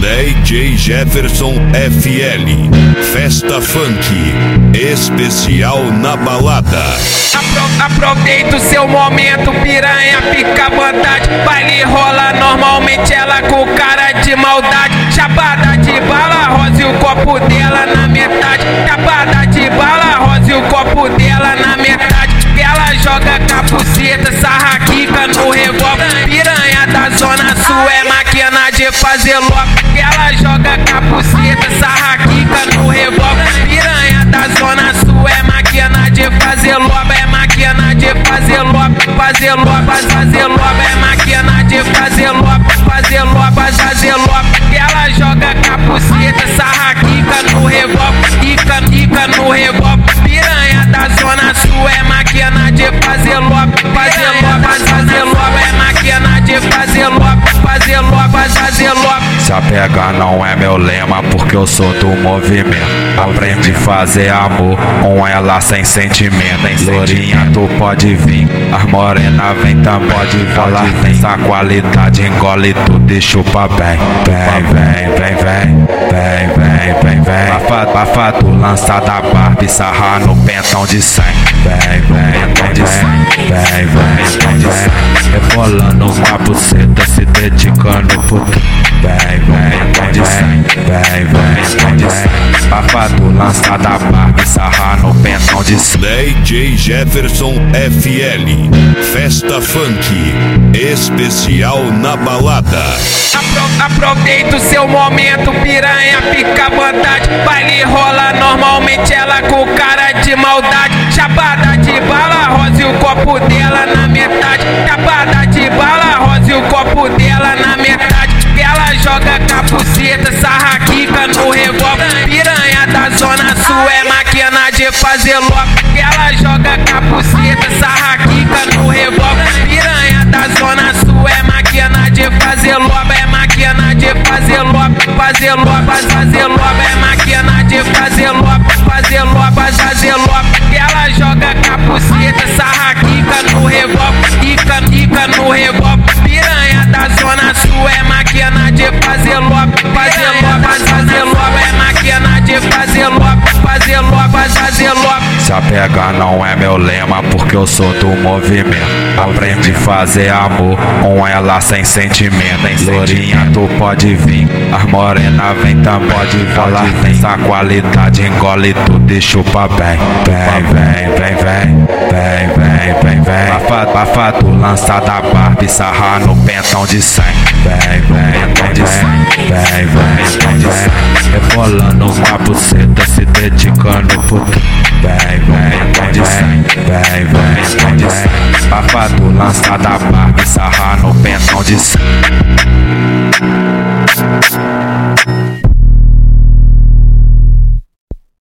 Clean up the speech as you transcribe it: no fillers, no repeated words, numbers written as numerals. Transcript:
DJ Jefferson FL, festa funk, especial na balada. Aproveita o seu momento, piranha, pica à vontade. Baile rola normalmente, ela com cara de maldade. Chapada de bala rosa e o copo dela na metade. Chapada de bala rosa e o copo dela na metade. Ela joga capuceta, sarraquica no revólver. Piranha da zona sul é máquina de fazer logo. Ela joga capuceta, sarraquica no revólver. Piranha da zona sul é máquina de fazer logo. É máquina de fazer logo, fazer logo, fazer logo. É máquina de fazer logo, fazer logo, fazer logo. Ela joga capuceta, sarraquica no revólver. Quica no revólver. Piranha da zona sul é máquina de fazer logo, fazer logo, fazer logo. É máquina de fazer logo, fazer logo, fazer logo. Se apegar não é meu lema, porque eu sou do movimento. Aprendi a fazer amor com ela sem sentimento. Lourinha, tu pode vir, as morena vem também. Pode falar, tem essa qualidade, engole tudo e chupa bem. Vem. Bafado lançada Barbie, sarra no pentão de 100. Vem. Rebolando com a buceta, se dedicando pro tu. Vem. Bafado lançada Barbie, sarra no pentão de 100. DJ Jefferson FL, festa funk, especial na balada. Aproveita o seu momento, piranha, pica à vontade. Baile rola normalmente, ela com cara de maldade. Chapada de bala rosa e o copo dela na metade. Chapada de bala rosa e o copo dela na metade. Ela joga capuceta, sarraquica no revólver. Piranha da zona sul é máquina de fazer logo. Ela joga capuceta, sarraquica no revólver. Piranha da zona sul é máquina de fazer logo. É máquina de fazer logo, fazer logo, fazer logo. É máquina de fazer logo, fazer logo, fazer logo. Ela joga capuceta, sarraquica no revólver. Quica no revólver. Piranha da zona sul é máquina de fazer logo, fazer logo, fazer logo. É máquina de fazer logo, fazer logo, fazer logo. Se apegar não é meu lema, porque eu sou do movimento. Aprendi a fazer amor com ela sem sentimento. Lourinha, tu pode vir, as morena vem também. Pode falar, tem essa qualidade, engole tudo e chupa bem. Vem. Bafado lançada Barbie, sarra no pentão de 100. Vem. Rebolando com a buceta, se dedicando pro tu. Vem. Bafado lançada Barbie, sarra no pentão de 100.